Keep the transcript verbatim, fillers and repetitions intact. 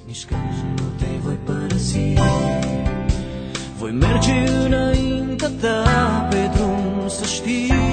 nici când nu te voi părăsi. Voi merge înaintea ta pe drum, să știi.